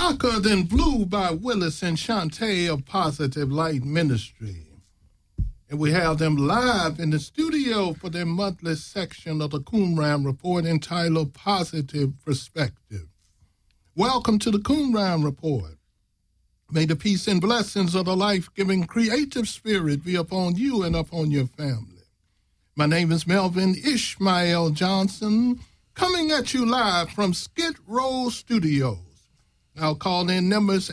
Darker Than Blue by Willis and Shantae of Positive Light Ministry. And we have them live in the studio for their monthly section of the Qumran Report entitled Positive Perspective. Welcome to the Qumran Report. May the peace and blessings of the life-giving creative spirit be upon you and upon your family. My name is Melvin Ishmael Johnson, coming at you live from Skid Row Studios. Our call-in number is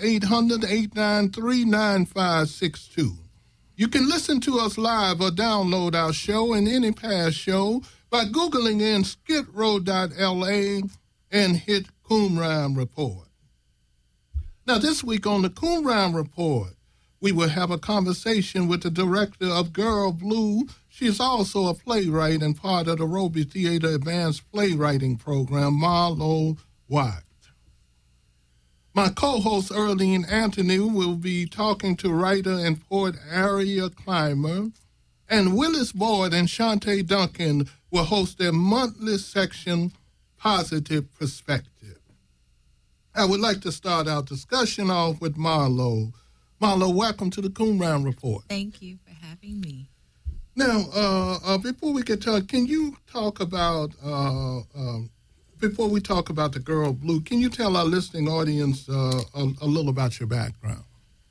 800-893-9562. You can listen to us live or download our show and any past show by Googling in skidrow.la and hit Qumran Report. Now, this week on the Qumran Report, we will have a conversation with the director of Girl Blue. She is also a playwright and part of the Roby Theater Advanced Playwriting Program, Marlo Watt. My co-host, Earlene Anthony, will be talking to writer and poet Aria Clymer, and Willis Boyd and Shantae Duncan will host their monthly section, Positive Perspective. I would like to start our discussion off with Marlo. Marlo, welcome to the Qumran Report. Thank you for having me. Now, before we get to, can you talk about, before we talk about the Girl Blue, can you tell our listening audience a little about your background?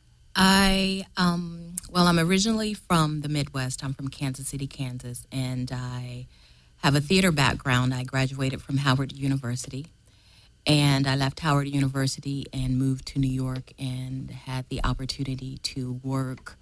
I'm originally from the Midwest. I'm from Kansas City, Kansas, and I have a theater background. I graduated from Howard University, and I left Howard University and moved to New York and had the opportunity to work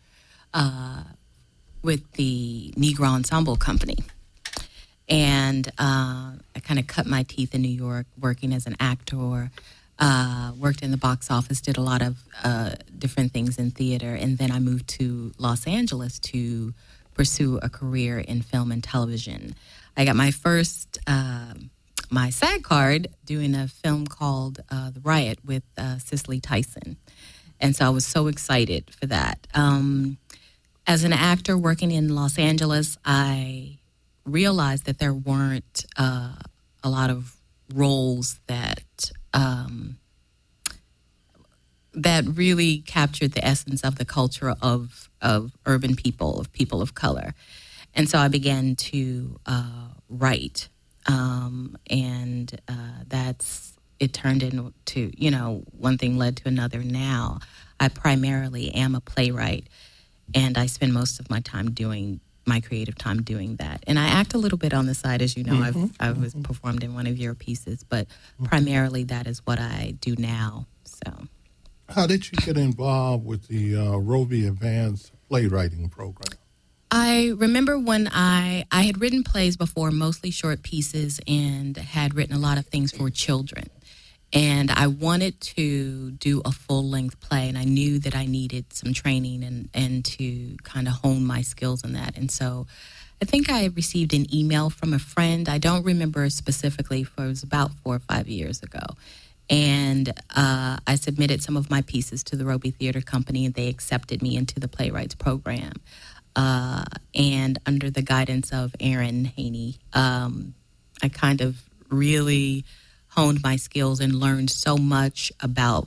with the Negro Ensemble Company. And I kind of cut my teeth in New York working as an actor, worked in the box office, did a lot of different things in theater. And then I moved to Los Angeles to pursue a career in film and television. I got my first, my SAG card doing a film called The Riot with Cicely Tyson. And so I was so excited for that. As an actor working in Los Angeles, I realized that there weren't a lot of roles that that really captured the essence of the culture of urban people, of people of color. And so I began to write, and it turned into, one thing led to another. Now I primarily am a playwright, and I spend most of my time doing my creative time doing that. And I act a little bit on the side, as you know. I was performed in one of your pieces, but primarily that is what I do now. So, how did you get involved with the Roby Advanced Playwriting Program? I remember when I had written plays before, mostly short pieces, and had written a lot of things for children. And I wanted to do a full-length play, and I knew that I needed some training and to kind of hone my skills in that. And so I think I received an email from a friend. I don't remember specifically, for it was about 4 or 5 years ago. And I submitted some of my pieces to the Roby Theater Company, and they accepted me into the Playwrights Program. And under the guidance of Aaron Haney, I kind of really honed my skills and learned so much about,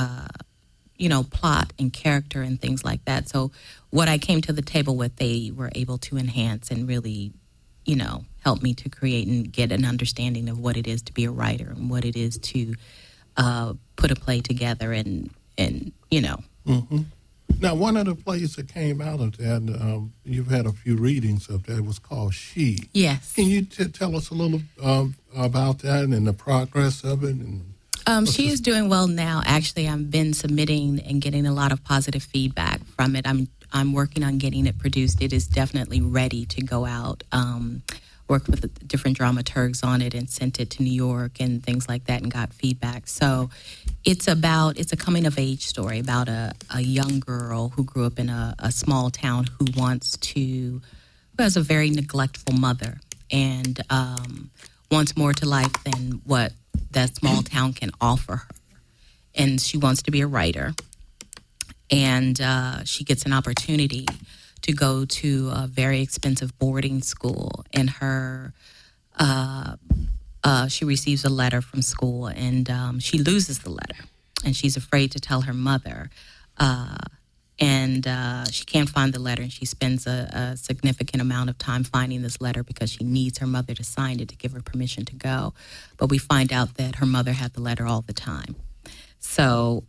plot and character and things like that. So what I came to the table with, they were able to enhance and really, help me to create and get an understanding of what it is to be a writer and what it is to put a play together and. Mm-hmm. Now, one of the plays that came out of that, you've had a few readings of that, was called She. Yes. Can you tell us a little about that and the progress of it? She is doing well now. Actually, I've been submitting and getting a lot of positive feedback from it. I'm working on getting it produced. It is definitely ready to go out. Worked with different dramaturgs on it and sent it to New York and things like that and got feedback. So it's a coming-of-age story about a young girl who grew up in a small town who has a very neglectful mother and wants more to life than what that small town can offer her. And she wants to be a writer. And she gets an opportunity to go to a very expensive boarding school, and she receives a letter from school, and she loses the letter. and she's afraid to tell her mother. And she can't find the letter, and she spends a significant amount of time finding this letter because she needs her mother to sign it to give her permission to go. But we find out that her mother had the letter all the time. So,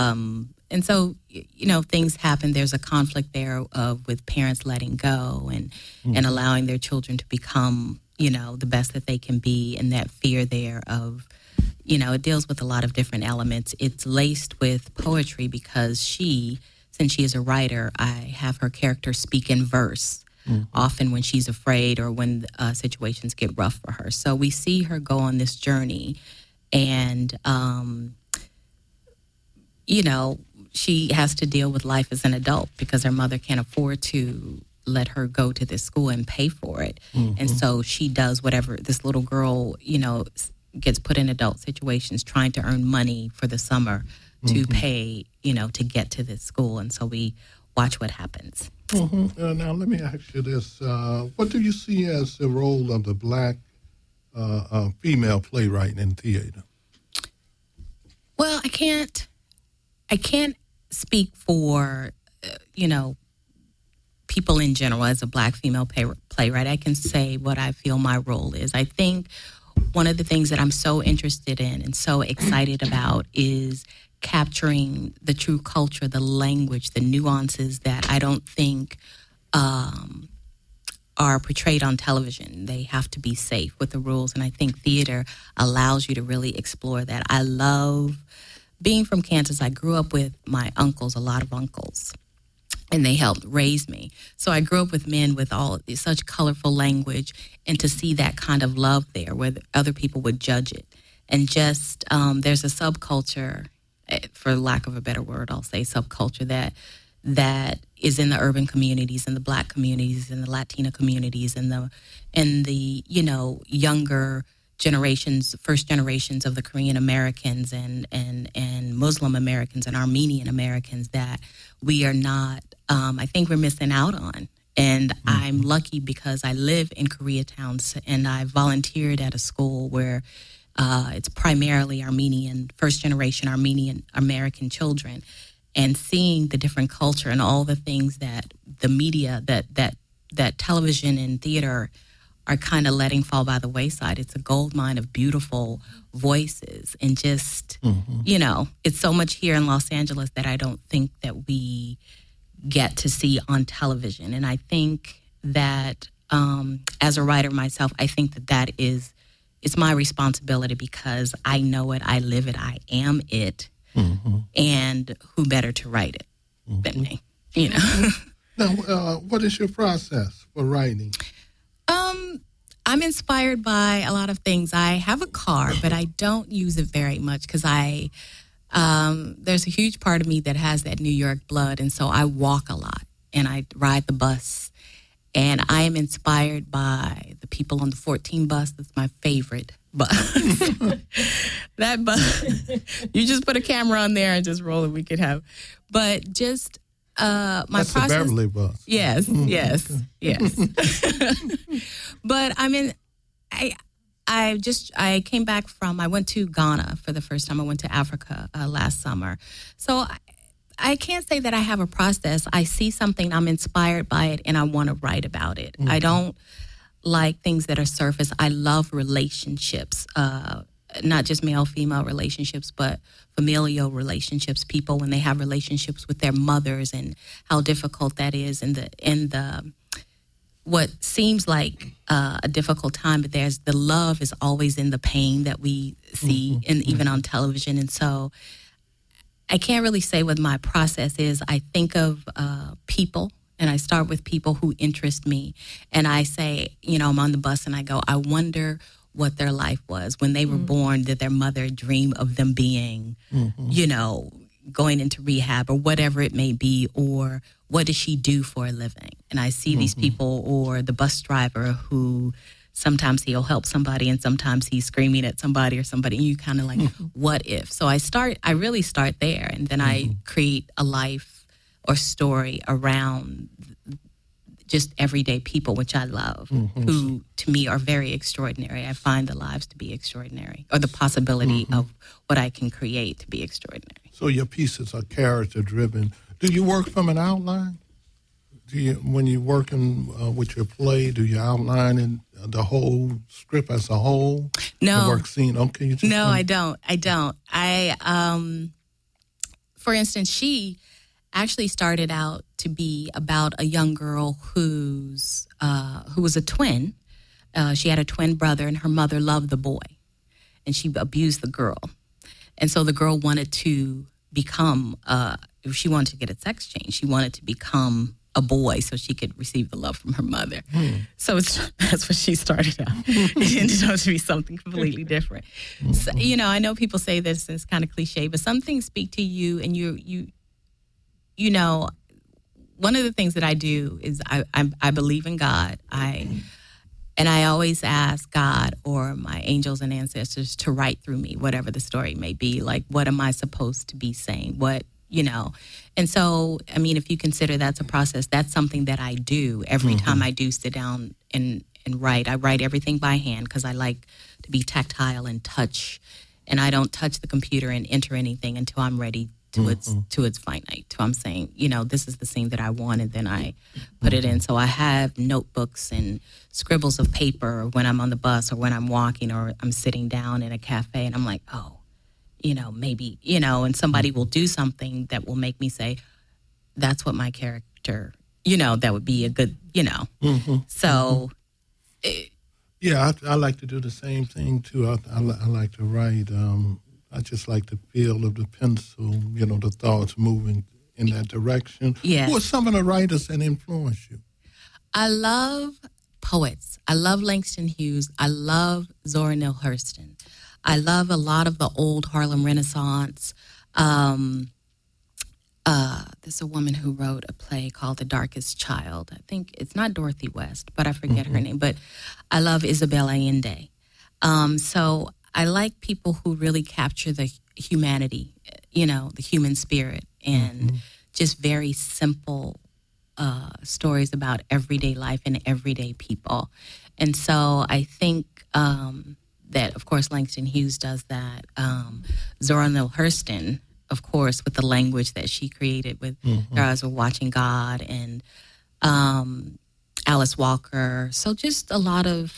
things happen. There's a conflict there with parents letting go and allowing their children to become, the best that they can be, and that fear there of, it deals with a lot of different elements. It's laced with poetry because since she is a writer, I have her character speak in verse, often when she's afraid or when situations get rough for her. So we see her go on this journey, and, she has to deal with life as an adult because her mother can't afford to let her go to this school and pay for it. And so she does whatever. This little girl, gets put in adult situations trying to earn money for the summer to pay, to get to this school. And so we watch what happens. Now, let me ask you this. What do you see as the role of the Black female playwright in theater? Well, I can't speak for, people in general as a Black female playwright. I can say what I feel my role is. I think one of the things that I'm so interested in and so excited about is capturing the true culture, the language, the nuances that I don't think are portrayed on television. They have to be safe with the rules, and I think theater allows you to really explore that. I love being from Kansas. I grew up with my uncles, a lot of uncles, and they helped raise me. So I grew up with men with such colorful language, and to see that kind of love there where other people would judge it. And just there's a subculture, for lack of a better word, I'll say subculture, that is in the urban communities and the Black communities and the Latina communities and the younger generations, first generations of the Korean Americans and Muslim Americans and Armenian Americans that we are not, I think we're missing out on. And I'm lucky because I live in Koreatown, and I volunteered at a school where it's primarily Armenian, first generation Armenian American children, and seeing the different culture and all the things that the media, that television and theater are kind of letting fall by the wayside. It's a gold mine of beautiful voices, and just, it's so much here in Los Angeles that I don't think that we get to see on television. And I think that as a writer myself, I think that it's my responsibility because I know it, I live it, I am it, and who better to write it than me, Now, what is your process for writing? I'm inspired by a lot of things. I have a car, but I don't use it very much because there's a huge part of me that has that New York blood, and so I walk a lot, and I ride the bus, and I am inspired by the people on the 14 bus. That's my favorite bus. That bus, you just put a camera on there and just roll it. We could have, but just my That's process. The Beverly bus. Yes. But I came back I went to Ghana for the first time. I went to Africa last summer. So I can't say that I have a process. I see something, I'm inspired by it, and I want to write about it. I don't like things that are surface. I love relationships, not just male-female relationships, but familial relationships, people when they have relationships with their mothers and how difficult that is in the what seems like a difficult time, but the love is always in the pain that we see, and even on television. And so I can't really say what my process is. I think of people, and I start with people who interest me. And I say, I'm on the bus and I go, I wonder what their life was when they were born. Did their mother dream of them being, going into rehab or whatever it may be, or what does she do for a living? And I see these people, or the bus driver who sometimes he'll help somebody and sometimes he's screaming at somebody or somebody, and you kind of like, what if? So I really start there, and then I create a life or story around just everyday people, which I love, who to me are very extraordinary. I find the lives to be extraordinary, or the possibility of what I can create to be extraordinary. So your pieces are character-driven. Do you work from an outline? When you're working with your play, do you outline in the whole script as a whole? No. The work scene? Okay, no, I don't. For instance, she actually started out to be about a young girl who was a twin. She had a twin brother, and her mother loved the boy, and she abused the girl. And so the girl wanted to become, she wanted to get a sex change. She wanted to become a boy so she could receive the love from her mother. So that's what she started out. It ended up to be something completely different. So, I know people say this, and it's kind of cliche, but some things speak to you, and you know, one of the things that I do is I believe in God. And I always ask God or my angels and ancestors to write through me, whatever the story may be. Like, what am I supposed to be saying? And so, I mean, if you consider that's a process, that's something that I do every time I do sit down and write. I write everything by hand because I like to be tactile and touch. And I don't touch the computer and enter anything until I'm ready to its finite. So I'm saying, this is the scene that I want, and then I put it in. So I have notebooks and scribbles of paper when I'm on the bus or when I'm walking or I'm sitting down in a cafe, and I'm like, maybe, and somebody will do something that will make me say, that's what my character, that would be a good, So. Yeah, I like to do the same thing, too. I like to write. I just like the feel of the pencil, the thoughts moving in that direction. Yes. Who are some of the writers that influence you? I love poets. I love Langston Hughes. I love Zora Neale Hurston. I love a lot of the old Harlem Renaissance. There's a woman who wrote a play called The Darkest Child. I think it's not Dorothy West, but I forget her name. But I love Isabel Allende. So I like people who really capture the humanity, the human spirit, and just very simple stories about everyday life and everyday people. And so I think that, of course, Langston Hughes does that. Zora Neale Hurston, of course, with the language that she created with Her Eyes Were Watching God, and Alice Walker. So just a lot of,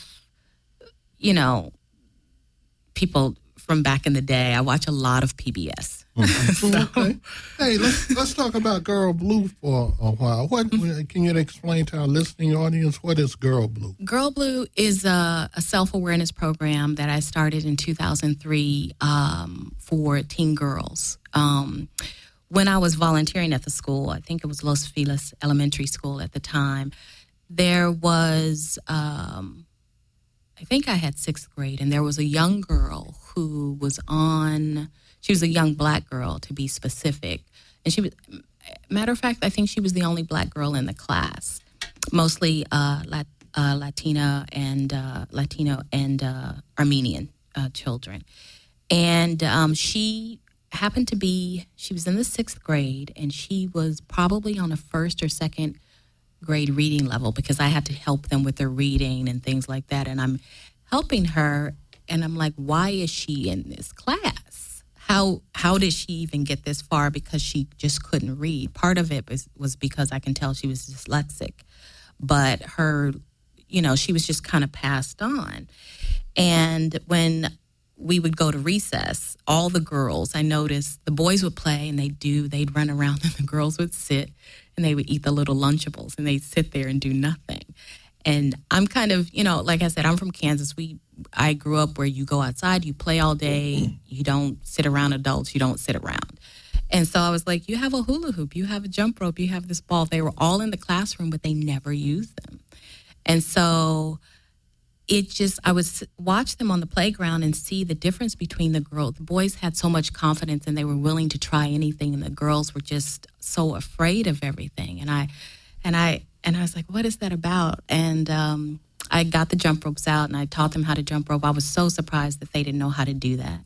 people from back in the day. I watch a lot of PBS. Okay. Hey, let's talk about Girl Blue for a while. What can you explain to our listening audience? What is Girl Blue? Girl Blue is a self-awareness program that I started in 2003 for teen girls. When I was volunteering at the school, I think it was Los Feliz Elementary School at the time, there was, I think I had sixth grade, and there was a young girl who was she was a young black girl, to be specific. And she was, matter of fact, I think she was the only black girl in the class, mostly Latino and Armenian children. And she happened to she was in the sixth grade, and she was probably on a first or second grade reading level, because I had to help them with their reading and things like that. And I'm helping her, and I'm like, why is she in this class? How did she even get this far? Because she just couldn't read. Part of it was because I can tell she was dyslexic, but her, she was just kind of passed on. And when we would go to recess, all the girls, I noticed the boys would play and they'd run around, and the girls would sit and they would eat the little Lunchables, and they'd sit there and do nothing. And I'm kind of, like I said, I'm from Kansas. I grew up where you go outside, you play all day, you don't sit around adults, you don't sit around. And so I was like, you have a hula hoop, you have a jump rope, you have this ball. They were all in the classroom, but they never used them. And so I would watch them on the playground and see the difference between the girls. The boys had so much confidence and they were willing to try anything, and the girls were just so afraid of everything. And I was like, what is that about? And I got the jump ropes out and I taught them how to jump rope. I was so surprised that they didn't know how to do that.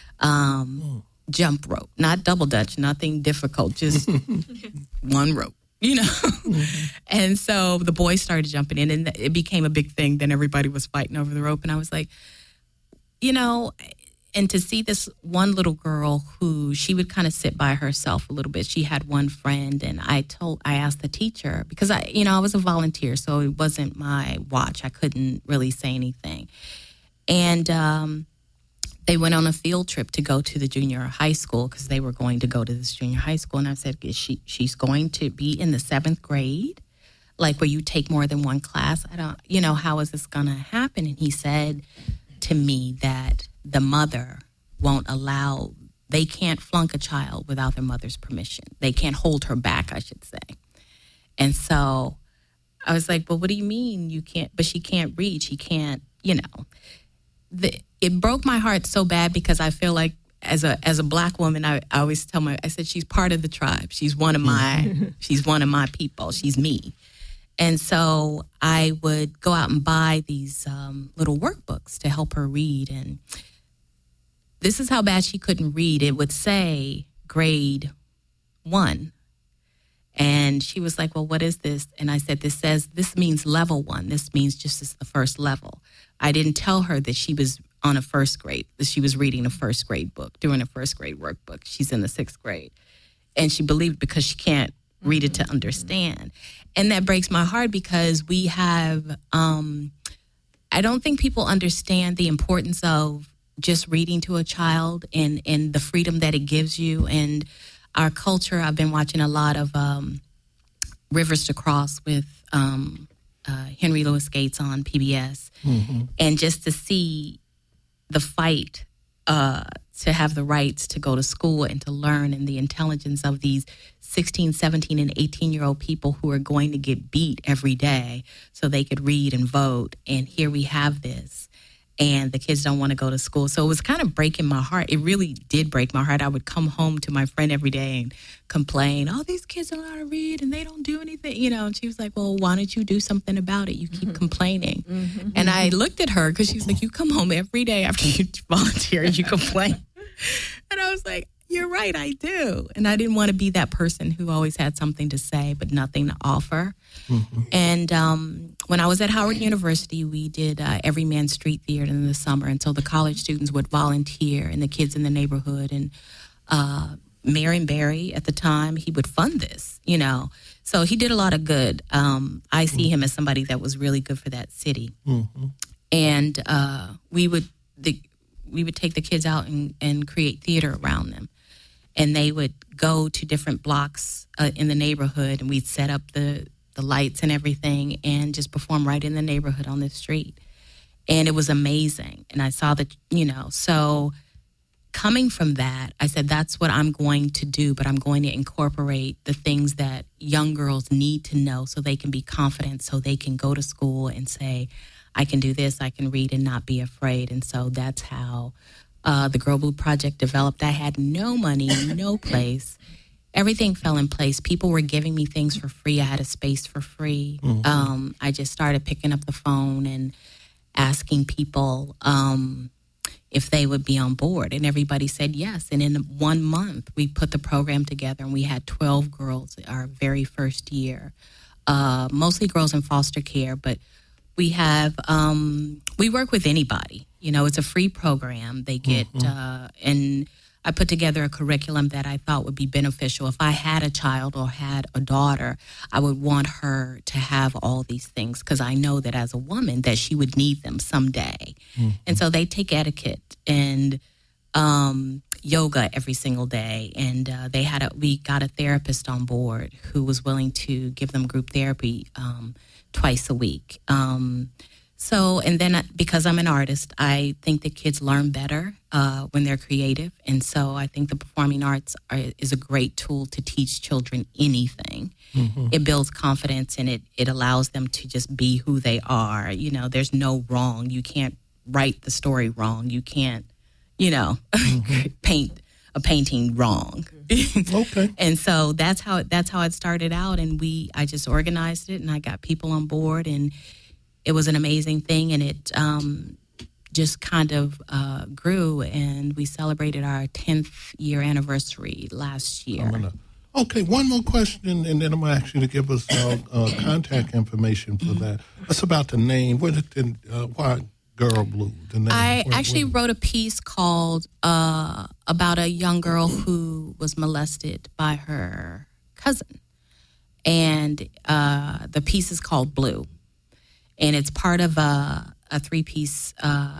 Jump rope, not double dutch, nothing difficult, just one rope. you know. And so the boys started jumping in, and it became a big thing. Then everybody was fighting over the rope, and I was like, you know, and to see this one little girl who she would kind of sit by herself a little bit. She had one friend, and I asked the teacher, because I was a volunteer, so it wasn't my watch. I couldn't really say anything. And they went on a field trip to go to the junior high school, because they were going to go to this junior high school. And I said, she's going to be in the 7th grade, like where you take more than one class. I don't, how is this going to happen? And he said to me that the mother won't allow, they can't flunk a child without their mother's permission. They can't hold her back, I should say. And so I was like, well, what do you mean you can't? But she can't read. She can't, it broke my heart so bad, because I feel like as a black woman, I always tell I said, she's part of the tribe. She's one of my people. She's me. And so I would go out and buy these little workbooks to help her read. And this is how bad she couldn't read. It would say grade 1. And she was like, well, what is this? And I said, this means level 1. This means just as the first level. I didn't tell her that she was on a first grade, that she was reading a first grade book, doing a first grade workbook. She's in the 6th grade. And she believed, because she can't read it to understand. And that breaks my heart, because we have, I don't think people understand the importance of just reading to a child and the freedom that it gives you. And our culture, I've been watching a lot of Rivers to Cross with Henry Louis Gates on PBS. Mm-hmm. And just to see the fight to have the rights to go to school and to learn, and the intelligence of these 16, 17, and 18-year-old people who are going to get beat every day so they could read and vote. And here we have this, and the kids don't want to go to school. So it was kind of breaking my heart. It really did break my heart. I would come home to my friend every day and complain, oh, these kids don't know how to read and they don't do anything, And she was like, well, why don't you do something about it? You keep complaining. Mm-hmm. And I looked at her, because she was like, you come home every day after you volunteer and you complain. And I was like, you're right, I do. And I didn't want to be that person who always had something to say but nothing to offer. Mm-hmm. And when I was at Howard University, we did Everyman Street Theater in the summer. And so the college students would volunteer, and the kids in the neighborhood. And Marion Barry, at the time, he would fund this, So he did a lot of good. I see him as somebody that was really good for that city. Mm-hmm. And we would take the kids out and create theater around them. And they would go to different blocks in the neighborhood, and we'd set up the lights and everything and just perform right in the neighborhood on the street. And it was amazing. And I saw that, so coming from that, I said, that's what I'm going to do, but I'm going to incorporate the things that young girls need to know so they can be confident, so they can go to school and say, I can do this, I can read and not be afraid. And so that's how the Girl Blue Project developed. I had no money, no place. Everything fell in place. People were giving me things for free. I had a space for free. Mm-hmm. I just started picking up the phone and asking people if they would be on board. And everybody said yes. And in 1 month, we put the program together, and we had 12 girls our very first year, mostly girls in foster care. But we have, we work with anybody. It's a free program. They get, and I put together a curriculum that I thought would be beneficial. If I had a child or had a daughter, I would want her to have all these things, because I know that as a woman that she would need them someday. Mm-hmm. And so they take etiquette and yoga every single day. And we got a therapist on board who was willing to give them group therapy twice a week. And then because I'm an artist, I think that kids learn better when they're creative. And so I think the performing arts is a great tool to teach children anything. Mm-hmm. It builds confidence, and it allows them to just be who they are. There's no wrong. You can't write the story wrong. You can't, paint a painting wrong. Okay. And so that's how it started out. And I just organized it, and I got people on board, and it was an amazing thing, and it just kind of grew, and we celebrated our 10th year anniversary last year. Okay, one more question, and then I'm going to ask you to give us contact information for that. That's about the name. Why Girl Blue? The name. I actually wrote a piece called about a young girl who was molested by her cousin. And the piece is called Blue. And it's part of a three-piece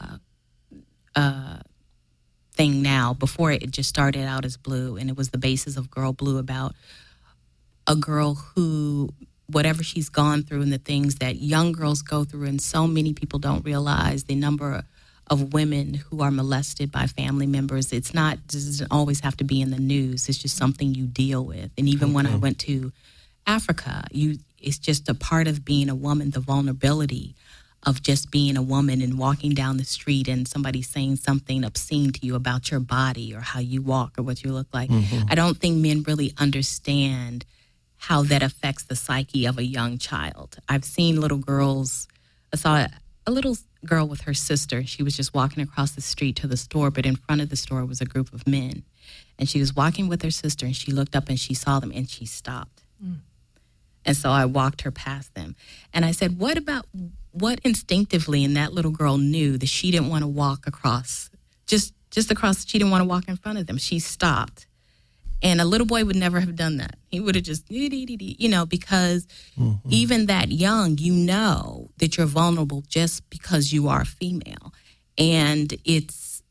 thing now. Before it just started out as Blue, and it was the basis of Girl Blue, about a girl who, whatever she's gone through and the things that young girls go through, and so many people don't realize the number of women who are molested by family members. It doesn't always have to be in the news. It's just something you deal with. And even when I went to Africa, it's just a part of being a woman, the vulnerability of just being a woman and walking down the street and somebody saying something obscene to you about your body or how you walk or what you look like. I don't think men really understand how that affects the psyche of a young child. I've seen little girls. I saw a little girl with her sister. She was just walking across the street to the store, but in front of the store was a group of men. And she was walking with her sister, and she looked up and she saw them, and she stopped. And so I walked her past them. And I said, what instinctively in that little girl knew that she didn't want to walk across, just across, she didn't want to walk in front of them. She stopped. And a little boy would never have done that. He would have just, because even that young, you know that you're vulnerable just because you are female. And it's,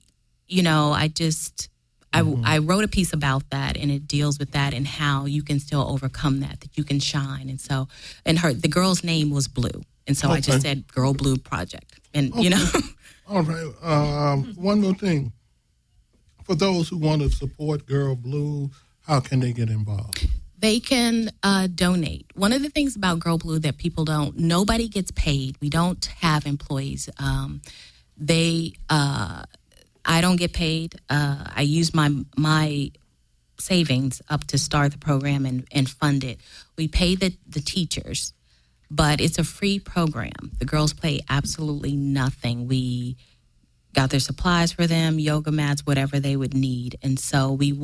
I wrote a piece about that, and it deals with that and how you can still overcome that you can shine. And so, the girl's name was Blue. And so I just said Girl Blue Project. And, All right. One more thing. For those who want to support Girl Blue, how can they get involved? They can donate. One of the things about Girl Blue that people nobody gets paid. We don't have employees. I don't get paid. I use my savings up to start the program and fund it. We pay the teachers, but it's a free program. The girls pay absolutely nothing. We got their supplies for them, yoga mats, whatever they would need. And so we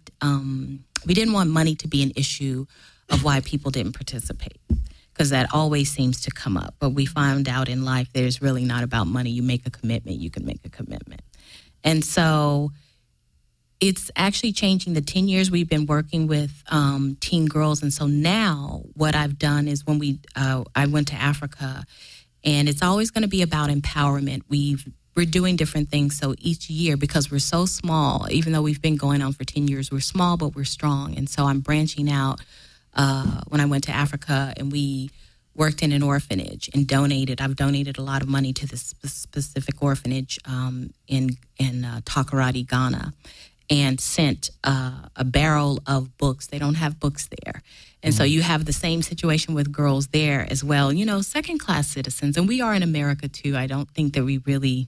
didn't want money to be an issue of why people didn't participate, because that always seems to come up. But we found out in life that it's really not about money. You make a commitment, you can make a commitment. And so it's actually changing. The 10 years we've been working with teen girls. And so now what I've done is when I went to Africa, and it's always going to be about empowerment. We're doing different things. So each year, because we're so small, even though we've been going on for 10 years, we're small, but we're strong. And so I'm branching out when I went to Africa, and we worked in an orphanage and donated. I've donated a lot of money to this specific orphanage in Takoradi, Ghana, and sent a barrel of books. They don't have books there. And so you have the same situation with girls there as well. Second-class citizens. And we are in America, too. I don't think that we really,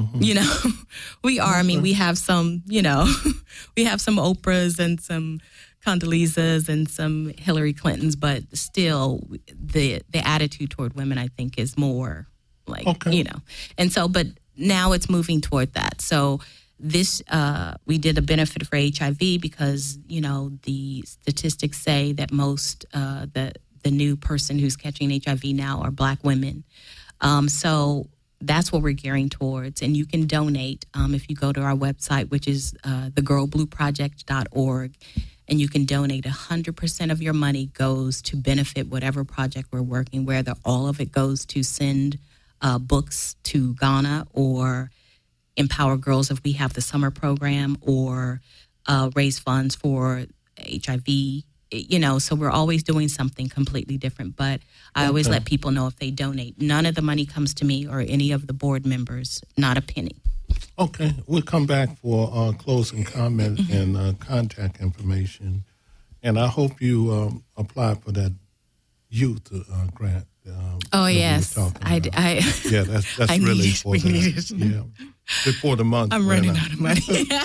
we are. I mean, we have some, we have some Oprahs and some Condoleezas and some Hillary Clintons, but still the attitude toward women, I think, is more like, And so, but now it's moving toward that. So this, we did a benefit for HIV because, the statistics say that most, the new person who's catching HIV now are Black women. So that's what we're gearing towards. And you can donate if you go to our website, which is thegirlblueproject.org. And you can donate. 100% of your money goes to benefit whatever project we're working, whether all of it goes to send books to Ghana or empower girls if we have the summer program, or raise funds for HIV. So we're always doing something completely different. But I always let people know if they donate. None of the money comes to me or any of the board members, not a penny. Okay, we'll come back for closing comments and contact information. And I hope you apply for that youth grant. Yes. Yeah, that's really important. Yeah. Before the month. I'm running out of money.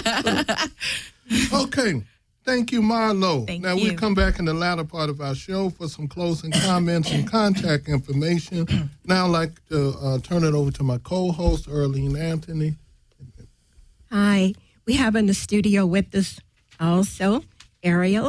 Okay. Thank you, Marlo. Now, we'll come back in the latter part of our show for some closing comments and contact information. Now I'd like to turn it over to my co-host, Earlene Anthony. Hi. We have in the studio with us also Ariel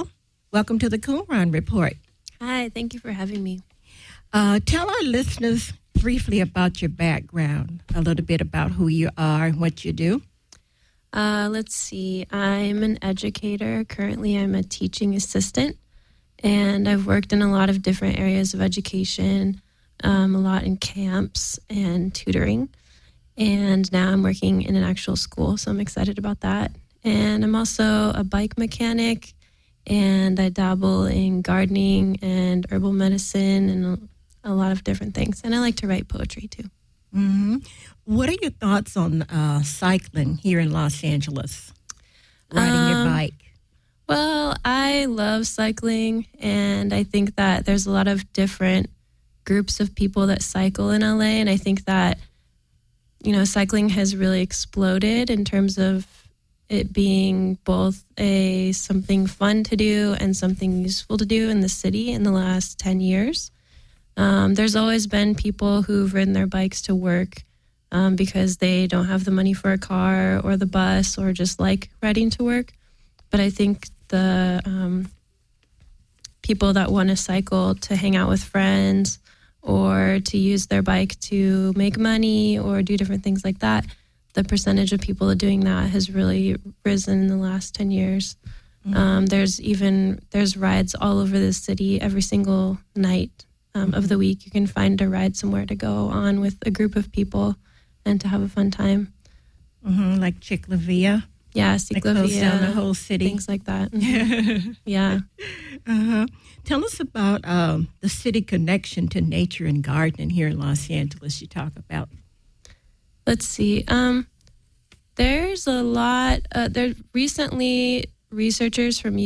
Welcome to the Qumran Report. Hi, thank you for having me. Tell our listeners briefly about your background, a little bit about who you are and what you do. Let's see. I'm an educator. Currently, I'm a teaching assistant, and I've worked in a lot of different areas of education, a lot in camps and tutoring. And now I'm working in an actual school, so I'm excited about that. And I'm also a bike mechanic, and I dabble in gardening and herbal medicine and a lot of different things. And I like to write poetry, too. Mm-hmm. What are your thoughts on cycling here in Los Angeles, riding your bike? Well, I love cycling, and I think that there's a lot of different groups of people that cycle in LA, and I think that cycling has really exploded in terms of it being both something fun to do and something useful to do in the city in the last 10 years. There's always been people who've ridden their bikes to work because they don't have the money for a car or the bus or just like riding to work. But I think the people that want to cycle to hang out with friends or to use their bike to make money or do different things like that, the percentage of people doing that has really risen in the last 10 years. Mm-hmm. There's rides all over the city every single night of the week. You can find a ride somewhere to go on with a group of people and to have a fun time. Mm-hmm, like Ciclavia? Yeah, Ciclavia. Close down the whole city. Things like that. Mm-hmm. Yeah. Uh-huh. Tell us about the city connection to nature and gardening here in Los Angeles you talk about. Let's see. There's a lot. Recently, researchers from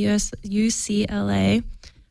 UCLA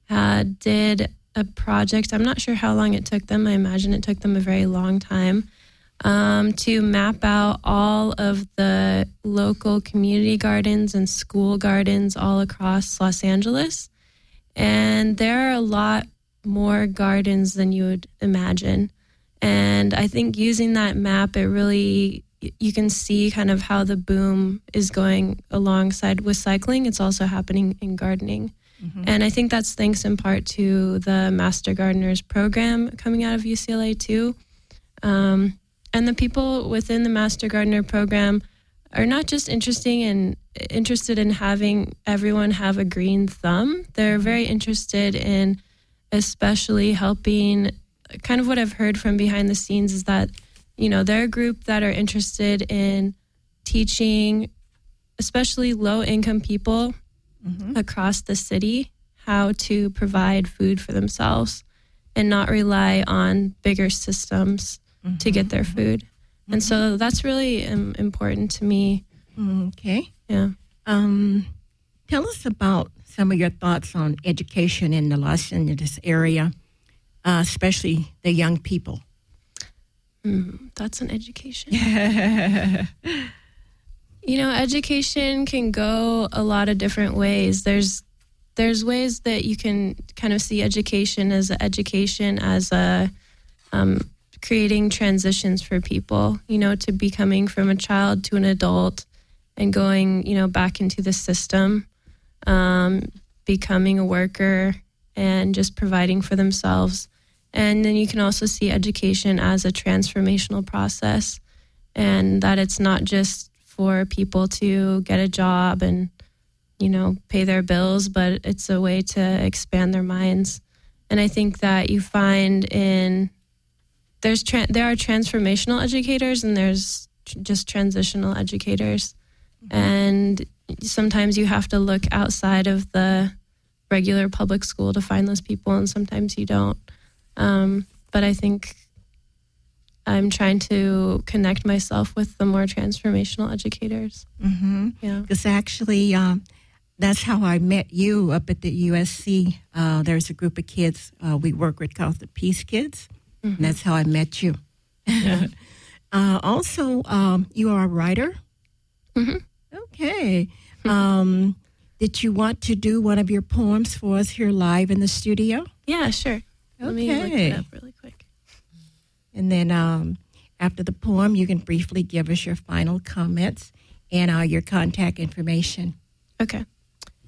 did a project. I'm not sure how long it took them. I imagine it took them a very long time to map out all of the local community gardens and school gardens all across Los Angeles. And there are a lot more gardens than you would imagine. And I think using that map, you can see kind of how the boom is going alongside with cycling. It's also happening in gardening. Mm-hmm. And I think that's thanks in part to the Master Gardeners program coming out of UCLA too. And the people within the Master Gardener program are not just interested in having everyone have a green thumb. They're very interested in especially helping. Kind of what I've heard from behind the scenes is that, they're a group that are interested in teaching, especially low-income people across the city, how to provide food for themselves and not rely on bigger systems to get their food. And so that's really important to me. Okay. Yeah. Tell us about some of your thoughts on education in the Los Angeles area. Especially the young people. That's an education. Education can go a lot of different ways. There's ways that you can kind of see education as creating transitions for people, to becoming from a child to an adult and going, back into the system, becoming a worker and just providing for themselves. And then you can also see education as a transformational process, and that it's not just for people to get a job and, pay their bills, but it's a way to expand their minds. And I think that you find there are transformational educators and there's just transitional educators. Mm-hmm. And sometimes you have to look outside of the regular public school to find those people, and sometimes you don't. But I think I'm trying to connect myself with the more transformational educators. Mm-hmm. Yeah. Because actually, that's how I met you up at the USC. There's a group of kids we work with called the Peace Kids. Mm-hmm. And that's how I met you. Yeah. Also, you are a writer? Mm-hmm. Okay. Did you want to do one of your poems for us here live in the studio? Yeah, sure. Let me look it up really quick. And then after the poem, you can briefly give us your final comments and your contact information. Okay.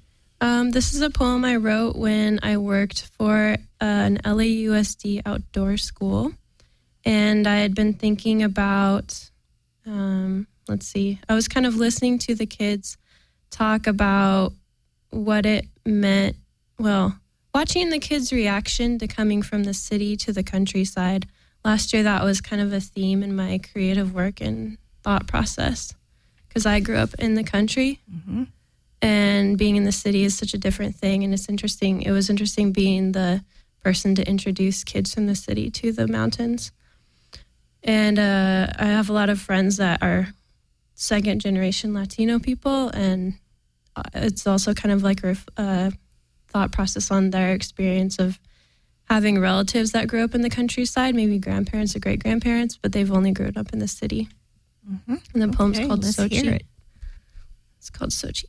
This is a poem I wrote when I worked for an LAUSD outdoor school. And I had been thinking about, I was kind of listening to the kids talk about what it meant. Well, watching the kids' reaction to coming from the city to the countryside. Last year, that was kind of a theme in my creative work and thought process. Because I grew up in the country. Mm-hmm. And being in the city is such a different thing. And it's interesting. It was interesting being the person to introduce kids from the city to the mountains. And I have a lot of friends that are second generation Latino people. And it's also kind of like a thought process on their experience of having relatives that grew up in the countryside, maybe grandparents or great-grandparents, but they've only grown up in the city. Mm-hmm. And the poem's called Sochi. It's called Sochi.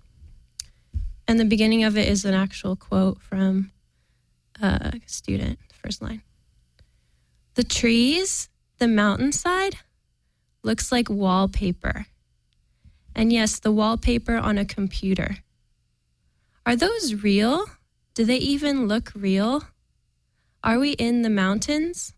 And the beginning of it is an actual quote from a student, first line. The trees, the mountainside, looks like wallpaper. And yes, the wallpaper on a computer. Are those real? Do they even look real? Are we in the mountains?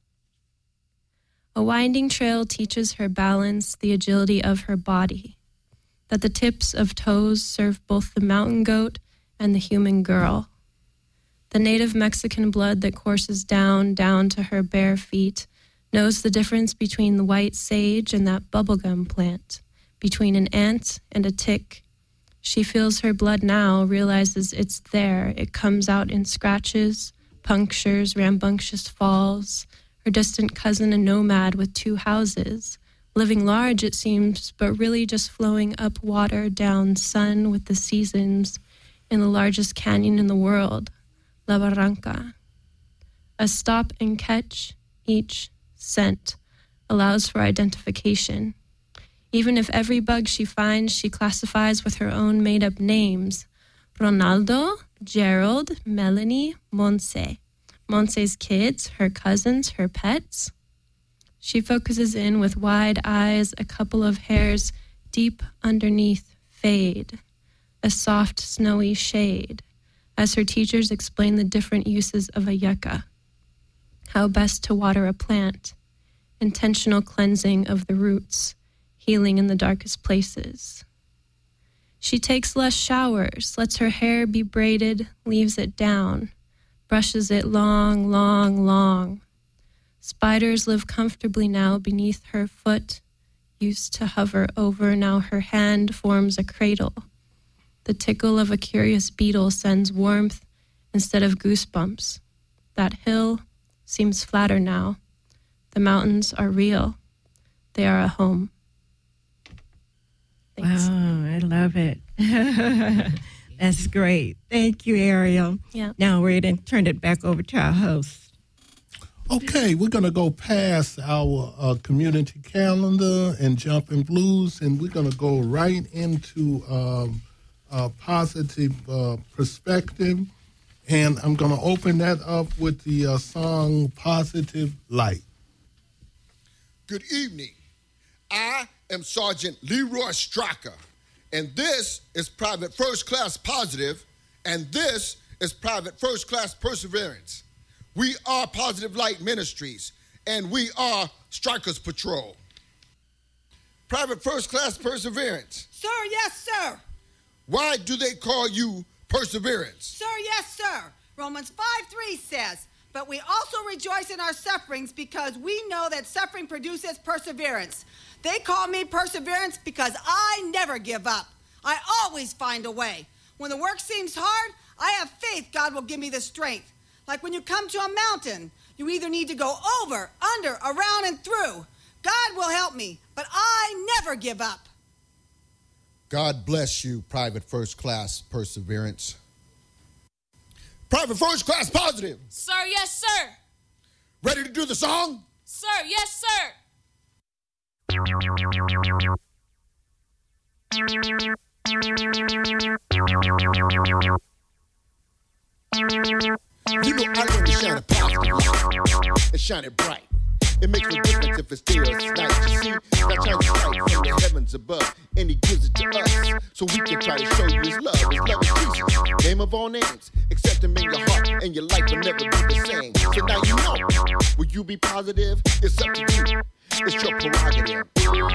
A winding trail teaches her balance, the agility of her body, that the tips of toes serve both the mountain goat and the human girl. The native Mexican blood that courses down to her bare feet knows the difference between the white sage and that bubblegum plant, between an ant and a tick. She feels her blood now, realizes it's there. It comes out in scratches, punctures, rambunctious falls. Her distant cousin, a nomad with 2 houses, living large, it seems, but really just flowing up water down sun with the seasons in the largest canyon in the world, La Barranca. A stop and catch, each scent, allows for identification. Even if every bug she finds, she classifies with her own made-up names. Ronaldo, Gerald, Melanie, Monse. Monse's kids, her cousins, her pets. She focuses in with wide eyes, a couple of hairs deep underneath fade, a soft, snowy shade, as her teachers explain the different uses of a yucca, how best to water a plant, intentional cleansing of the roots, healing in the darkest places. She takes less showers, lets her hair be braided, leaves it down, brushes it long, long, long. Spiders live comfortably now beneath her foot, used to hover over, now her hand forms a cradle. The tickle of a curious beetle sends warmth instead of goosebumps. That hill seems flatter now. The mountains are real. They are a home. Thanks. Wow, I love it. That's great. Thank you, Ariel. Yeah. Now we're going to turn it back over to our host. Okay, we're going to go past our community calendar and Jumping Blues, and we're going to go right into a positive perspective. And I'm going to open that up with the song Positive Light. Good evening. I am Sergeant Leroy Straka, and this is Private First Class Positive, and this is Private First Class Perseverance. We are Positive Light Ministries, and we are Strikers Patrol. Private First Class Perseverance. Sir, yes, sir. Why do they call you Perseverance? Sir, yes, sir. Romans 5:3 says, but we also rejoice in our sufferings because we know that suffering produces perseverance. They call me Perseverance because I never give up. I always find a way. When the work seems hard, I have faith God will give me the strength. Like when you come to a mountain, you either need to go over, under, around, and through. God will help me, but I never give up. God bless you, Private First Class Perseverance. Private First Class Positive. Sir, yes, sir. Ready to do the song? Sir, yes, sir. You know I want to shine it positive and shine it bright. It makes no difference if it's day or it's night. You see, God trying to strike from the heavens above, and He gives it to us so we can try to show you His love. His love is Jesus, name of all names. Accept Him in your heart, and your life will never be the same. So now you know. Will you be positive? It's up to you. It's your prerogative.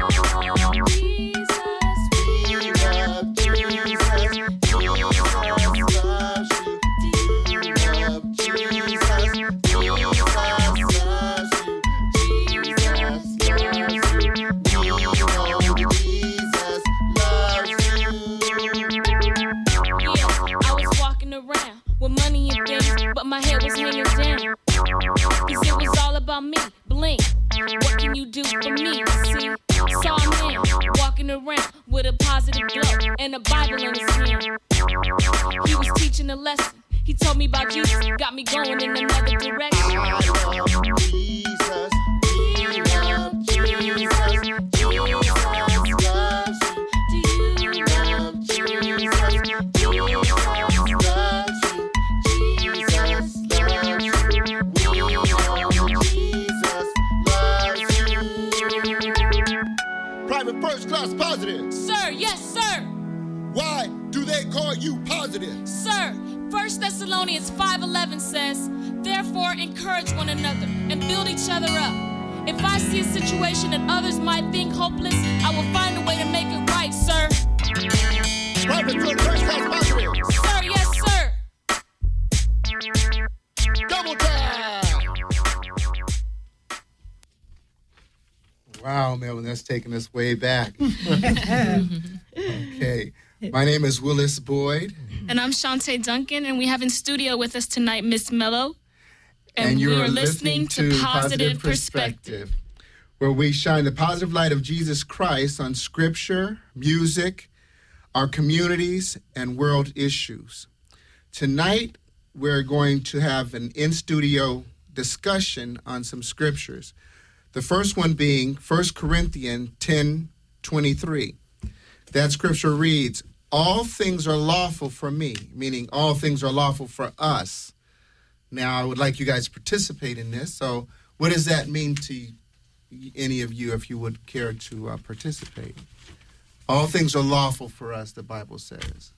With money and things, but my head was hanging down. Cause it was all about me, blink. What can you do for me? See, saw a man walking around with a positive glow and a Bible in his hand. He was teaching a lesson. He told me about Jesus, got me going in another direction. I love Jesus. We love Jesus. Jesus loves you. Do you love Jesus? Jesus loves you. Private first class positive. Sir, yes, sir. Why do they call you positive? Sir, 1 Thessalonians 5:11 says, therefore encourage one another and build each other up. If I see a situation that others might think hopeless, I will find a way to make it right, sir. Private first class positive. Sir, yes, sir. Double time. Wow, Melvin, that's taking us way back. Okay. My name is Willis Boyd. And I'm Shantae Duncan, and we have in studio with us tonight Miss Mello. And you you're are listening to Positive Perspective, where we shine the positive light of Jesus Christ on scripture, music, our communities, and world issues. Tonight, we're going to have an in-studio discussion on some scriptures. The first one being 1 Corinthians 10:23. That scripture reads, all things are lawful for me, meaning all things are lawful for us. Now, I would like you guys to participate in this. So what does that mean to any of you, if you would care to participate? All things are lawful for us, the Bible says.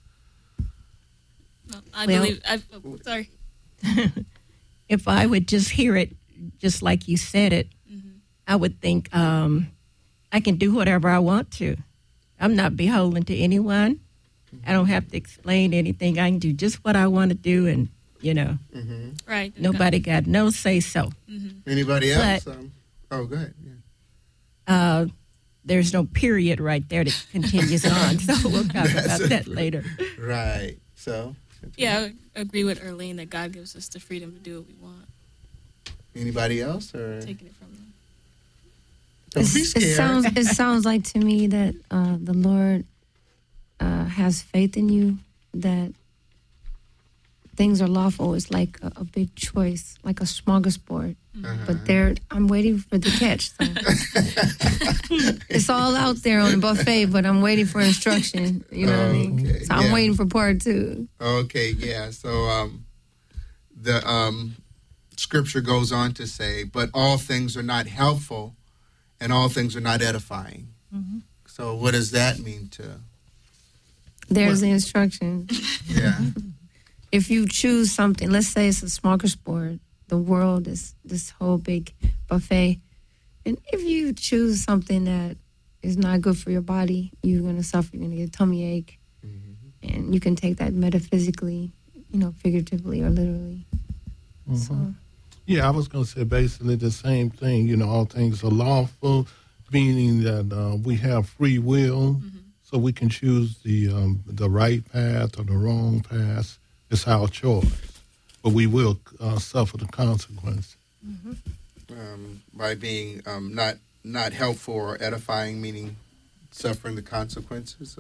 Sorry. If I would just hear it, just like you said it, I would think I can do whatever I want to. I'm not beholden to anyone. I don't have to explain anything. I can do just what I want to do, and, you know, Right. nobody got no say-so. Anybody else? But- Go ahead. Yeah. There's no period right there that continues on, so we'll talk about that later. Right. So? Yeah, I agree with Erlene that God gives us the freedom to do what we want, Anybody else? Or taking it from them. don't be scared. It sounds like to me that the Lord has faith in you, that things are lawful. It's like a big choice, like a smorgasbord. But I'm waiting for the catch. So. It's all out there on the buffet, but I'm waiting for instruction. You know what I mean? Okay, So I'm waiting for part two. Okay, yeah. So the scripture goes on to say, but all things are not helpful and all things are not edifying. So what does that mean to? There's the instruction. Yeah. If you choose something, let's say it's a smorgasbord, the world is this whole big buffet. And if you choose something that is not good for your body, you're going to suffer. You're going to get a tummy ache. And you can take that metaphysically, figuratively or literally. So. Yeah, I was going to say basically the same thing. All things are lawful, meaning that we have free will, so we can choose the right path or the wrong path. It's our choice, but we will suffer the consequence. By being not helpful or edifying, meaning suffering the consequences.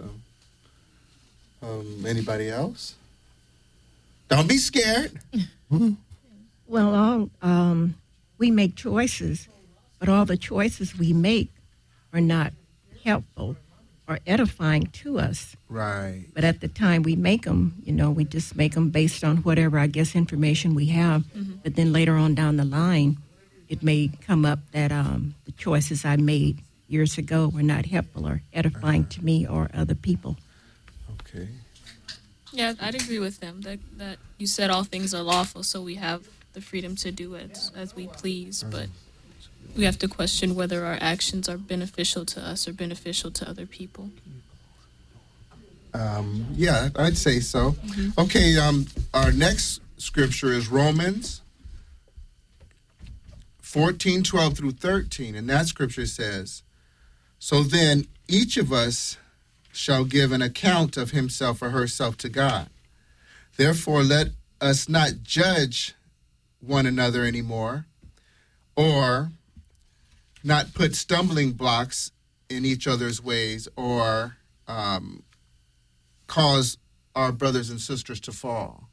Anybody else? Don't be scared. Well, we make choices, but all the choices we make are not helpful or edifying to us. Right. But at the time we make them, we just make them based on whatever, I guess, information we have. But then later on down the line, it may come up that the choices I made years ago were not helpful or edifying to me or other people. Okay. Yeah, I'd agree with them that you said all things are lawful, so we have the freedom to do it as we please, but we have to question whether our actions are beneficial to us or beneficial to other people. Yeah, I'd say so. Mm-hmm. Okay, our next scripture is Romans 14:12 through 13, and that scripture says, "So then each of us shall give an account of himself or herself to God. Therefore let us not judge one another anymore, or not put stumbling blocks in each other's ways, or cause our brothers and sisters to fall."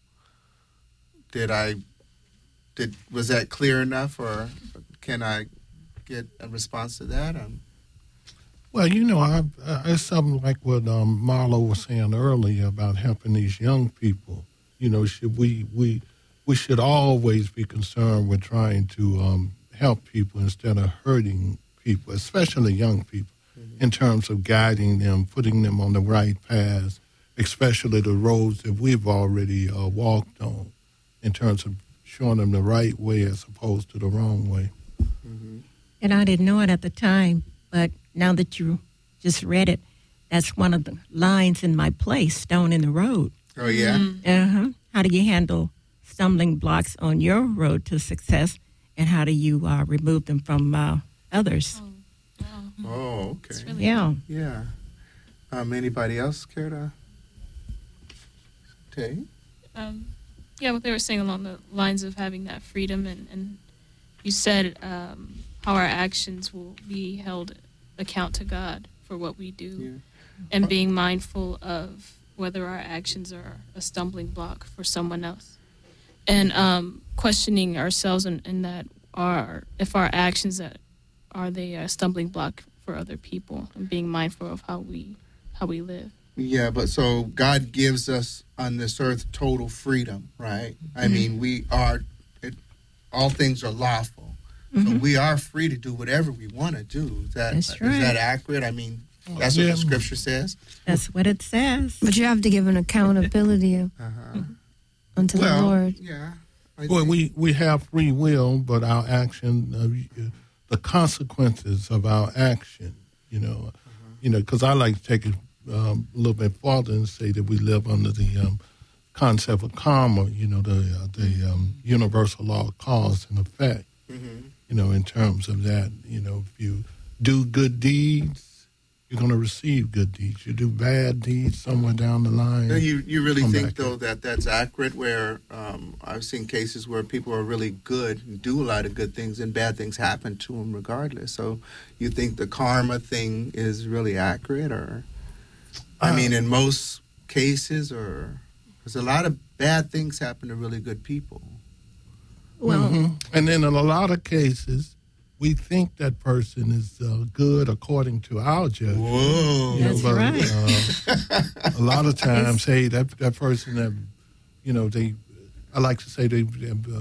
Was that clear enough, or can I get a response to that? Well, it's something like what Marlo was saying earlier about helping these young people. We should always be concerned with trying to help people instead of hurting people, especially young people, in terms of guiding them, putting them on the right path, especially the roads that we've already walked on, in terms of showing them the right way as opposed to the wrong way. Mm-hmm. And I didn't know it at the time, but now that you just read it, that's one of the lines in my play, Stone in the Road. Oh, yeah? Uh-huh. How do you handle stumbling blocks on your road to success, and how do you remove them from others? Oh, okay. Really yeah. Yeah. Anybody else care to take? Yeah, what they were saying along the lines of having that freedom, and you said how our actions will be held account to God for what we do, and being mindful of whether our actions are a stumbling block for someone else, and questioning ourselves in that if our actions are they a stumbling block for other people, and being mindful of how we live. Yeah, but so God gives us on this earth total freedom, right? Mm-hmm. I mean, all things are lawful. Mm-hmm. So we are free to do whatever we want to do. Is that accurate? I mean, that's what the scripture says? That's what it says. But you have to give an accountability unto the Lord. Yeah. Well, we have free will, but our action, the consequences of our action, because I like to take it a little bit farther and say that we live under the concept of karma, the universal law of cause and effect, in terms of that, if you do good deeds, you're going to receive good deeds. You do bad deeds somewhere down the line. You really think, though, that that's accurate, where I've seen cases where people are really good and do a lot of good things and bad things happen to them regardless. So you think the karma thing is really accurate, or... I mean, in most cases, or because a lot of bad things happen to really good people. Well, and then in a lot of cases, we think that person is good according to our judgment. Whoa, that's right. A lot of times, hey, that person that, I like to say they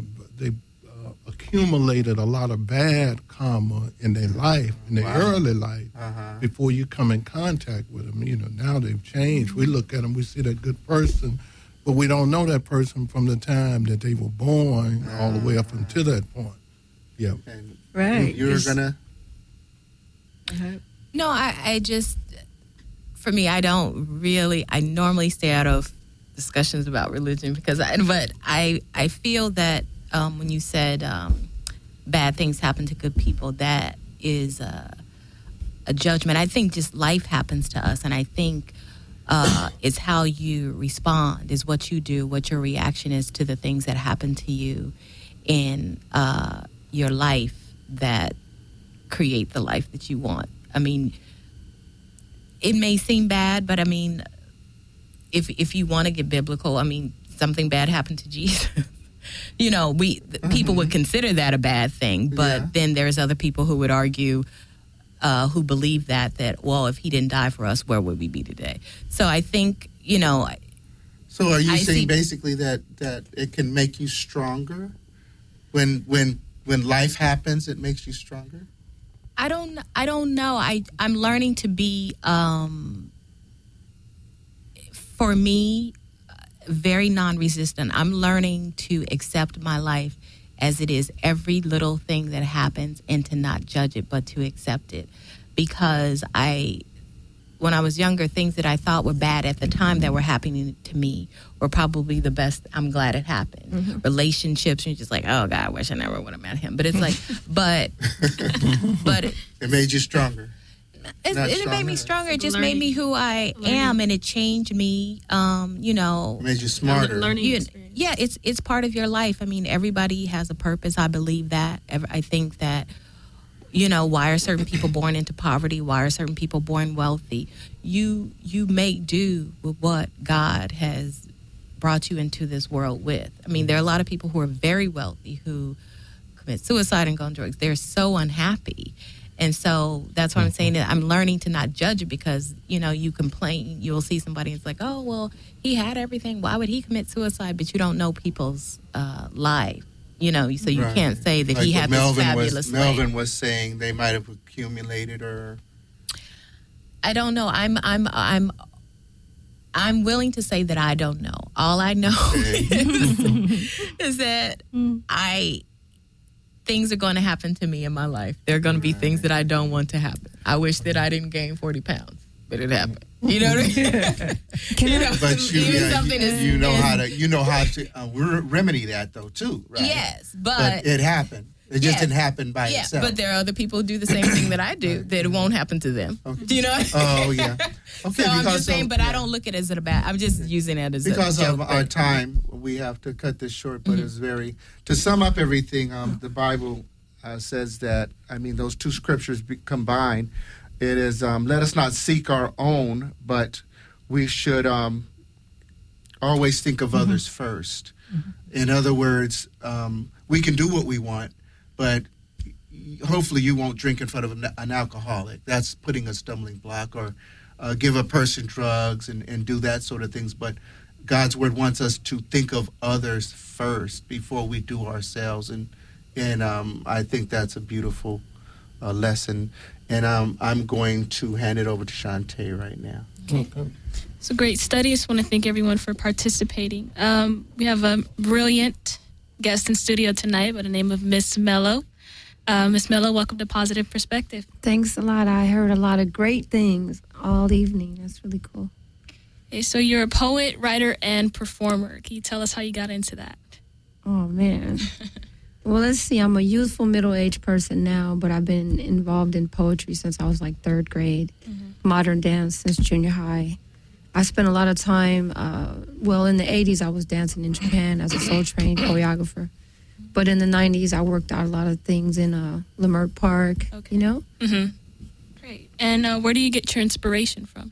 accumulated a lot of bad karma in their life, in their early life, before you come in contact with them. Now they've changed. We look at them, we see that good person, but we don't know that person from the time that they were born all the way up until that point. Yeah. Right. You're going to... No, I just, for me, I normally stay out of discussions about religion but I feel that when you said bad things happen to good people, that is a judgment. I think just life happens to us, and I think it's how you respond, is what you do, what your reaction is to the things that happen to you in your life that create the life that you want. I mean, it may seem bad, but I mean, if you want to get biblical, I mean, something bad happened to Jesus. People would consider that a bad thing, but then there's other people who would argue, who believe that, well, if he didn't die for us, where would we be today? So I think, So are you saying basically that it can make you stronger when when life happens, it makes you stronger? I don't know. I'm learning to be, for me, very non-resistant. I'm learning to accept my life as it is, every little thing that happens, and to not judge it, but to accept it. Because when I was younger, things that I thought were bad at the time that were happening to me were probably the best. I'm glad it happened. Mm-hmm. Relationships, you're just like, oh God, I wish I never would have met him. But it's like, but it made you stronger. It made me stronger. It just made me who I am, and it changed me. It made you smarter. Yeah, it's part of your life. I mean, everybody has a purpose. I believe that. I think that. Why are certain people born into poverty? Why are certain people born wealthy? You make do with what God has brought you into this world with. I mean, there are a lot of people who are very wealthy who commit suicide and go on drugs. They're so unhappy. And so that's why I'm saying that I'm learning to not judge it, because, you complain. You'll see somebody and it's like, oh, well, he had everything. Why would he commit suicide? But you don't know people's life. So you can't say that he had this fabulous life. Melvin was saying they might have accumulated, or I don't know. I'm willing to say that I don't know. All I know is that things are going to happen to me in my life. There are going to be things that I don't want to happen. I wish that I didn't gain 40 pounds, but it happened. You know what I mean? But you know how to remedy that though too, right? Yes, but it happened. It just didn't happen by itself. But there are other people who do the same thing that I do that it won't happen to them. Okay. Do you know? Oh yeah. Okay. So I'm just saying, but I don't look at it as a bad. I'm just using it as because a joke of our time. We have to cut this short, but it's very to sum up everything. The Bible says that. I mean, those two scriptures combined. It is, let us not seek our own, but we should always think of others first. Mm-hmm. In other words, we can do what we want, but hopefully you won't drink in front of an alcoholic. That's putting a stumbling block, or give a person drugs and do that sort of things. But God's word wants us to think of others first before we do ourselves. And I think that's a beautiful lesson. And I'm going to hand it over to Shantae right now. Okay. It's a great study. I just want to thank everyone for participating. We have a brilliant guest in studio tonight by the name of Miss Mello. Miss Mello, welcome to Positive Perspective. Thanks a lot. I heard a lot of great things all evening. That's really cool. Okay, so you're a poet, writer, and performer. Can you tell us how you got into that? Oh, man. Well, let's see. I'm a youthful middle-aged person now, but I've been involved in poetry since I was like third grade, modern dance since junior high. I spent a lot of time, in the 80s, I was dancing in Japan as a soul-trained choreographer. But in the 90s, I worked out a lot of things in Leimert Park, Mm-hmm. Great. And where do you get your inspiration from?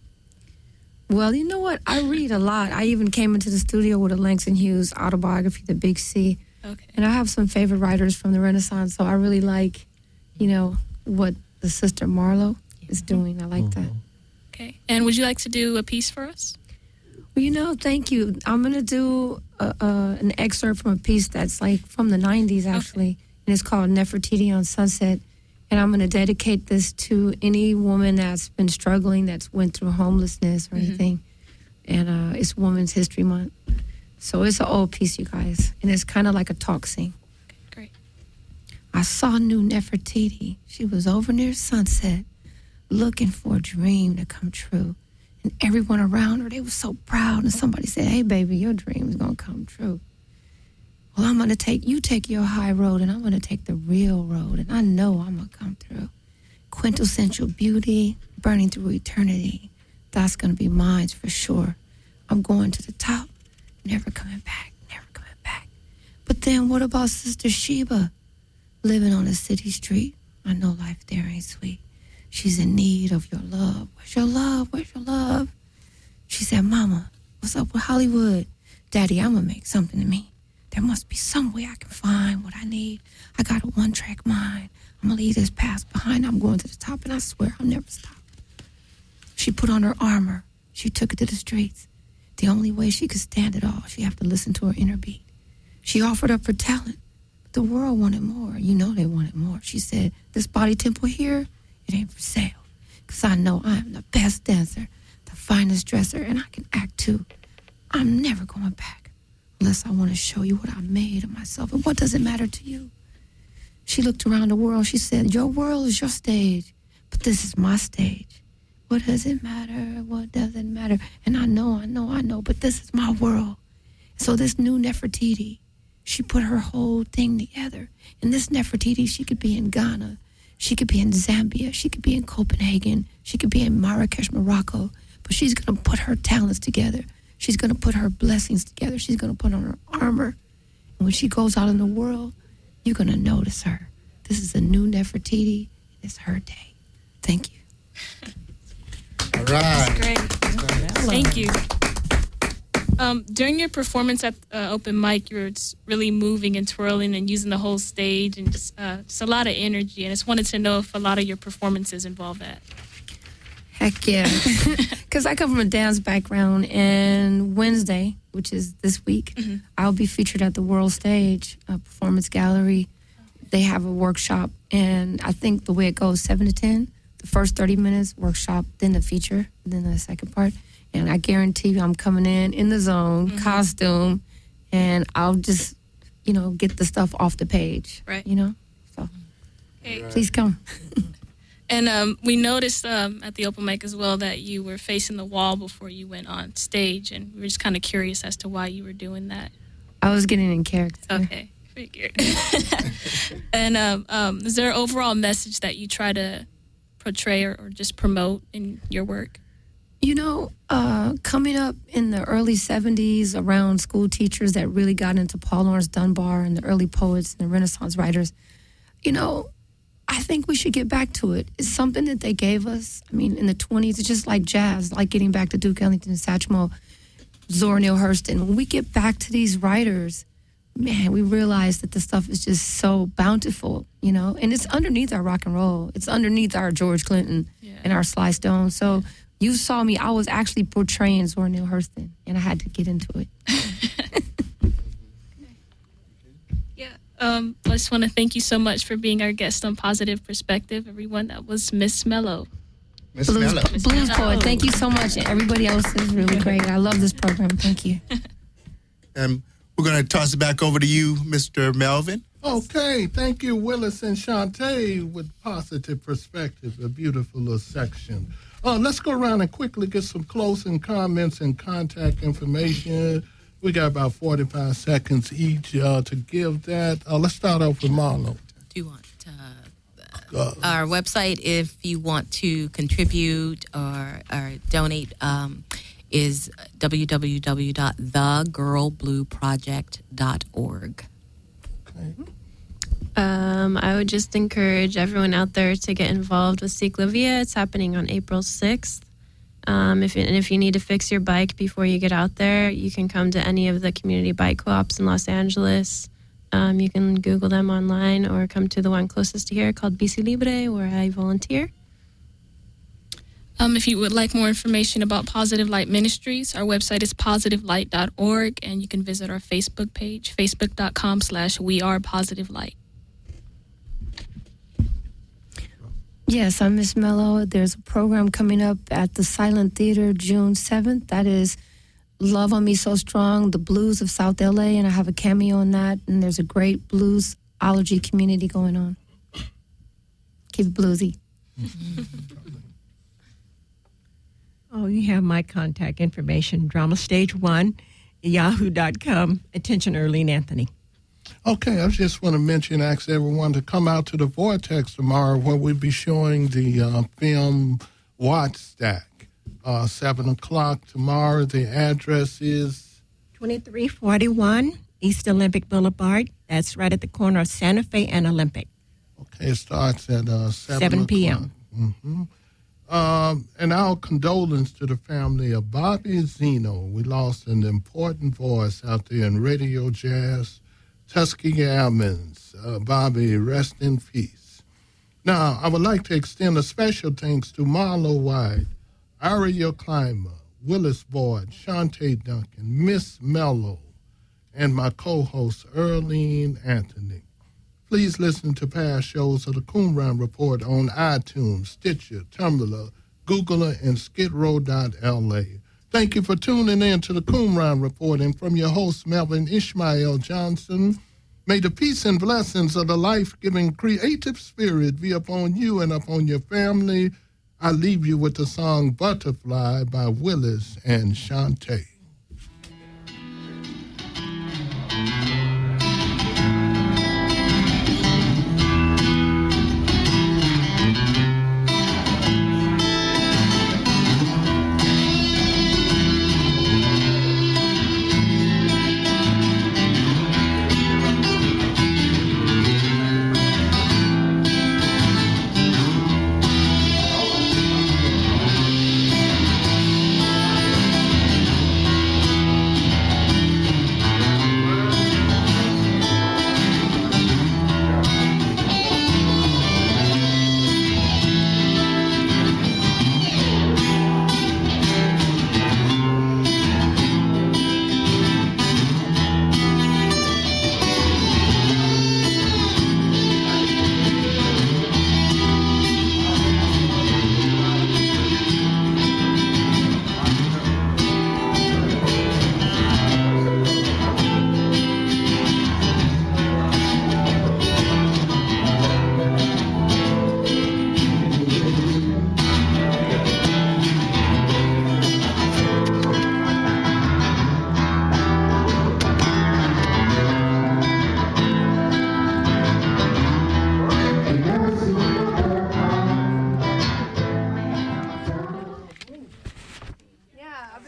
Well, you know what? I read a lot. I even came into the studio with a Langston Hughes autobiography, The Big C. Okay. And I have some favorite writers from the Renaissance, so I really like, what the Sister Marlowe is doing. I like that. Okay. And would you like to do a piece for us? Well, thank you. I'm going to do an excerpt from a piece that's like from the 90s, actually. And it's called Nefertiti on Sunset. And I'm going to dedicate this to any woman that's been struggling, that's went through homelessness or anything. And it's Women's History Month. So it's an old piece, you guys. And it's kind of like a talk sing. Okay, great. I saw new Nefertiti. She was over near Sunset, looking for a dream to come true. And everyone around her, they were so proud. And somebody said, hey, baby, your dream is going to come true. Well, I'm going to take your high road, and I'm going to take the real road. And I know I'm going to come through. Quintessential beauty, burning through eternity. That's going to be mine for sure. I'm going to the top. Never coming back, never coming back. But then what about Sister Sheba? Living on a city street. I know life there ain't sweet. She's in need of your love. Where's your love? Where's your love? She said, Mama, what's up with Hollywood? Daddy, I'm going to make something to me. There must be some way I can find what I need. I got a one-track mind. I'm going to leave this past behind. I'm going to the top, and I swear I'll never stop. She put on her armor. She took it to the streets. The only way she could stand it all, she have to listen to her inner beat. She offered up her talent, The world wanted more. You know they wanted more. She said, this body temple here, it ain't for sale. Because I know I'm the best dancer, the finest dresser, and I can act too. I'm never going back unless I want to show you what I made of myself. And what does it matter to you? She looked around the world. She said, your world is your stage, but this is my stage. What does it matter? What doesn't matter? And I know, but this is my world. So this new Nefertiti, she put her whole thing together. And this Nefertiti, she could be in Ghana. She could be in Zambia. She could be in Copenhagen. She could be in Marrakesh, Morocco. But she's going to put her talents together. She's going to put her blessings together. She's going to put on her armor. And when she goes out in the world, you're going to notice her. This is a new Nefertiti. It's her day. Thank you. All right. That's great. Thank you. During your performance at open mic, you were really moving and twirling and using the whole stage and just a lot of energy. And I just wanted to know if a lot of your performances involve that. Heck yeah. Because I come from a dance background, and Wednesday, which is this week, I'll be featured at the World Stage Performance Gallery. They have a workshop, and I think the way it goes, 7 to 10, the first 30 minutes, workshop, then the feature, then the second part. And I guarantee you I'm coming in the zone, costume, and I'll just, get the stuff off the page. Right. So please come. And we noticed at the open mic as well that you were facing the wall before you went on stage, and we were just kind of curious as to why you were doing that. I was getting in character. Okay, figured. And is there an overall message that you try to portray or just promote in your work? Coming up in the early 70s around school teachers that really got into Paul Laurence Dunbar and the early poets and the Renaissance writers, I think we should get back to it. It's something that they gave us. I mean, in the 20s, it's just like jazz, like getting back to Duke Ellington, Satchmo, Zora Neale Hurston. When we get back to these writers, man, we realize that the stuff is just so bountiful, and it's underneath our rock and roll. It's underneath our George Clinton and our Sly Stone. So you saw me, I was actually portraying Zora Neale Hurston, and I had to get into it. I just want to thank you so much for being our guest on Positive Perspective, everyone. That was Miss Mello. Blues Poet, thank you so much. And everybody else is really great. I love this program. Thank you. And we're going to toss it back over to you, Mr. Melvin. Okay, thank you, Willis and Shantae, with Positive Perspective, a beautiful little section. Let's go around and quickly get some closing comments and contact information. We got about 45 seconds each to give that. Let's start off with Marlo. Do you want our website, if you want to contribute or donate, is www.thegirlblueproject.org. Okay. I would just encourage everyone out there to get involved with Ciclavia. It's happening on April 6th. If you need to fix your bike before you get out there, you can come to any of the community bike co-ops in Los Angeles. You can Google them online or come to the one closest to here called BC Libre, where I volunteer. If you would like more information about Positive Light Ministries, our website is positivelight.org, and you can visit our Facebook page, facebook.com/wearepositivelight. Yes, I'm Miss Mello. There's a program coming up at the Silent Theater June 7th. That is Love on Me So Strong, the Blues of South LA, and I have a cameo in that. And there's a great bluesology community going on. Keep it bluesy. Oh, you have my contact information, Drama Stage 1, yahoo.com. Attention, Earlene Anthony. Okay, I just want to ask everyone to come out to the Vortex tomorrow where we'll be showing the film Watch Stack. 7 o'clock tomorrow. The address is 2341 East Olympic Boulevard. That's right at the corner of Santa Fe and Olympic. Okay, it starts at 7 p.m. Mm-hmm. And our condolence to the family of Bobby Zeno. We lost an important voice out there in radio jazz. Tuskegee Airmen's. Bobby, rest in peace. Now, I would like to extend a special thanks to Marlo White, Ariel Clymer, Willis Boyd, Shantae Duncan, Miss Mello, and my co-host, Earlene Anthony. Please listen to past shows of the Qumran Report on iTunes, Stitcher, Tumblr, Googler, and skidrow.la. Thank you for tuning in to the Qumran Report, and from your host, Melvin Ishmael Johnson, may the peace and blessings of the life-giving creative spirit be upon you and upon your family. I leave you with the song Butterfly by Willis and Shantae.